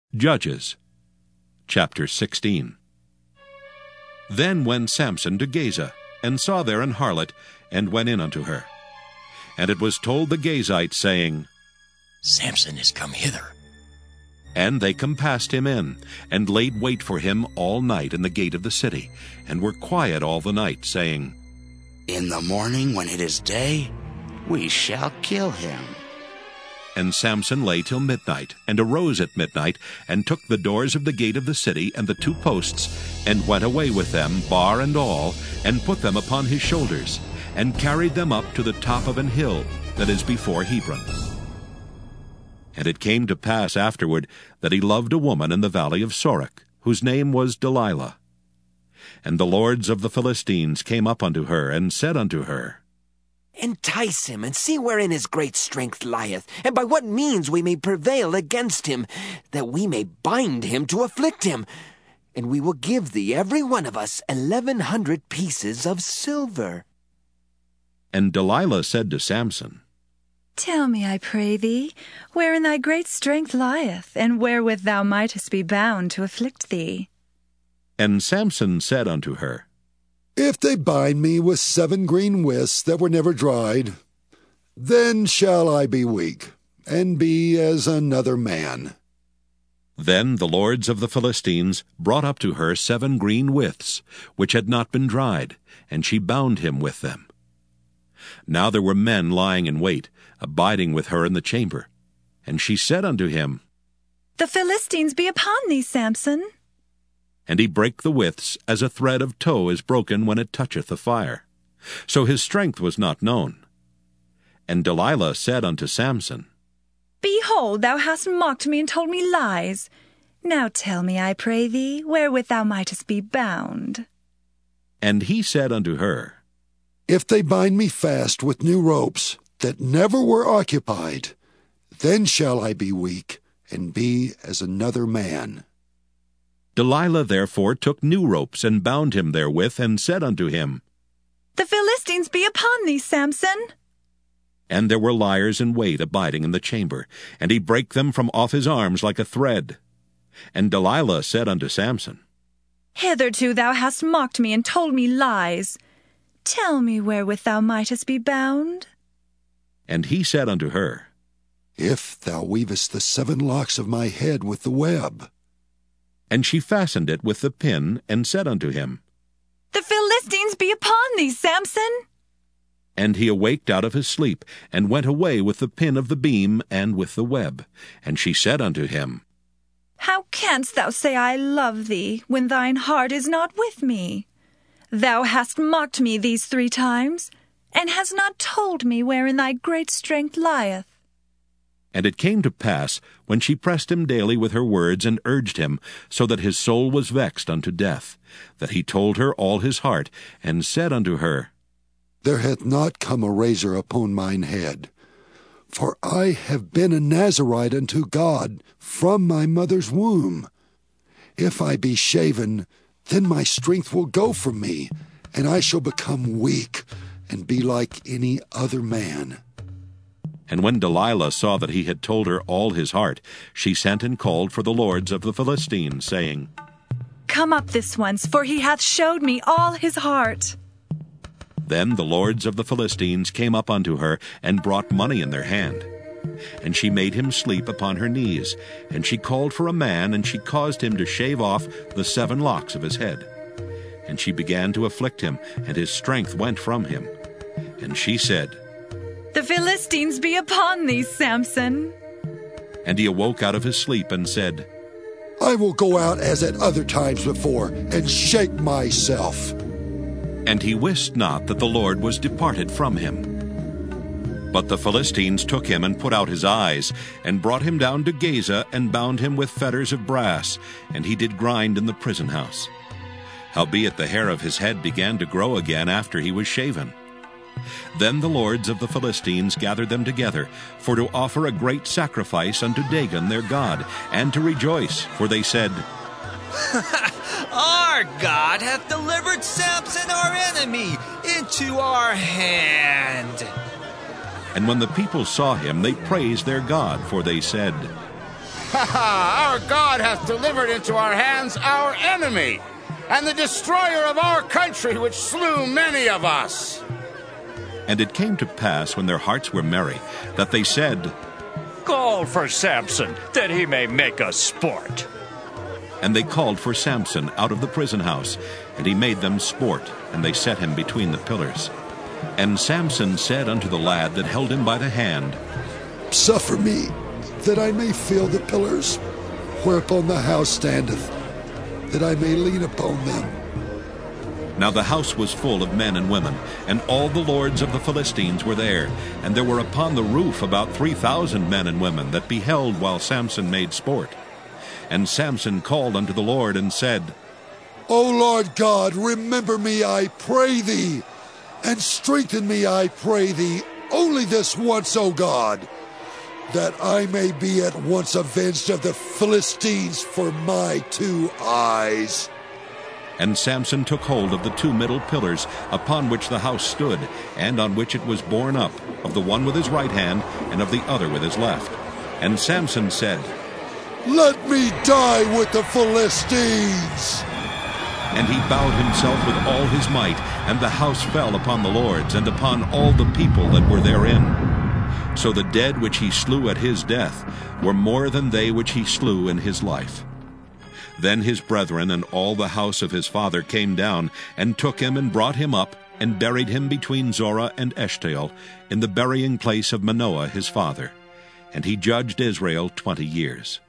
Judges, chapter 16. Then went Samson to Gaza, and saw there an harlot, and went in unto her. And it was told the Gazites, saying, Samson is come hither. And they compassed him in, and laid wait for him all night in the gate of the city, and were quiet all the night, saying, In the morning, when it is day, we shall kill him. And Samson lay till midnight, and arose at midnight, and took the doors of the gate of the city and the 2 posts, and went away with them, bar and all, and put them upon his shoulders, and carried them up to the top of an hill that is before Hebron. And it came to pass afterward that he loved a woman in the valley of Sorek, whose name was Delilah. And the lords of the Philistines came up unto her, and said unto her, Entice him, and see wherein his great strength lieth, and by what means we may prevail against him, that we may bind him to afflict him. And we will give thee every one of us 1,100 pieces of silver. And Delilah said to Samson, Tell me, I pray thee, wherein thy great strength lieth, and wherewith thou mightest be bound to afflict thee. And Samson said unto her, If they bind me with 7 green withs that were never dried, then shall I be weak, and be as another man. Then the lords of the Philistines brought up to her 7 green withs, which had not been dried, and she bound him with them. Now there were men lying in wait, abiding with her in the chamber. And she said unto him, The Philistines be upon thee, Samson. And he brake the withs as a thread of tow is broken when it toucheth the fire. So his strength was not known. And Delilah said unto Samson, Behold, thou hast mocked me and told me lies. Now tell me, I pray thee, wherewith thou mightest be bound. And he said unto her, If they bind me fast with new ropes that never were occupied, then shall I be weak, and be as another man. Delilah therefore took new ropes, and bound him therewith, and said unto him, The Philistines be upon thee, Samson. And there were liers in wait abiding in the chamber, and he brake them from off his arms like a thread. And Delilah said unto Samson, Hitherto thou hast mocked me and told me lies. Tell me wherewith thou mightest be bound. And he said unto her, If thou weavest the 7 locks of my head with the web. And she fastened it with the pin, and said unto him, The Philistines be upon thee, Samson. And he awaked out of his sleep, and went away with the pin of the beam and with the web. And she said unto him, How canst thou say I love thee, when thine heart is not with me? Thou hast mocked me these 3 times, and hast not told me wherein thy great strength lieth. And it came to pass, when she pressed him daily with her words, and urged him, so that his soul was vexed unto death, that he told her all his heart, and said unto her, There hath not come a razor upon mine head, for I have been a Nazarite unto God from my mother's womb. If I be shaven, then my strength will go from me, and I shall become weak, and be like any other man. And when Delilah saw that he had told her all his heart, she sent and called for the lords of the Philistines, saying, Come up this once, for he hath showed me all his heart. Then the lords of the Philistines came up unto her, and brought money in their hand. And she made him sleep upon her knees, and she called for a man, and she caused him to shave off the 7 locks of his head. And she began to afflict him, and his strength went from him. And she said, The Philistines be upon thee, Samson. And he awoke out of his sleep, and said, I will go out as at other times before, and shake myself. And he wist not that the Lord was departed from him. But the Philistines took him, and put out his eyes, and brought him down to Gaza, and bound him with fetters of brass, and he did grind in the prison house. Howbeit the hair of his head began to grow again after he was shaven. Then the lords of the Philistines gathered them together, for to offer a great sacrifice unto Dagon their god, and to rejoice, for they said, Our God hath delivered Samson our enemy into our hand. And when the people saw him, they praised their God, for they said, Our God hath delivered into our hands our enemy, and the destroyer of our country, which slew many of us. And it came to pass, when their hearts were merry, that they said, Call for Samson, that he may make us sport. And they called for Samson out of the prison house, and he made them sport, and they set him between the pillars. And Samson said unto the lad that held him by the hand, Suffer me, that I may feel the pillars whereupon the house standeth, that I may lean upon them. Now the house was full of men and women, and all the lords of the Philistines were there, and there were upon the roof about 3,000 men and women that beheld while Samson made sport. And Samson called unto the Lord and said, O Lord God, remember me, I pray thee, and strengthen me, I pray thee, only this once, O God, that I may be at once avenged of the Philistines for my 2 eyes. And Samson took hold of the 2 middle pillars upon which the house stood, and on which it was borne up, of the one with his right hand, and of the other with his left. And Samson said, Let me die with the Philistines. And he bowed himself with all his might, and the house fell upon the lords, and upon all the people that were therein. So the dead which he slew at his death were more than they which he slew in his life. Then his brethren and all the house of his father came down, and took him, and brought him up, and buried him between Zorah and Eshtaol, in the burying place of Manoah his father. And he judged Israel 20 years.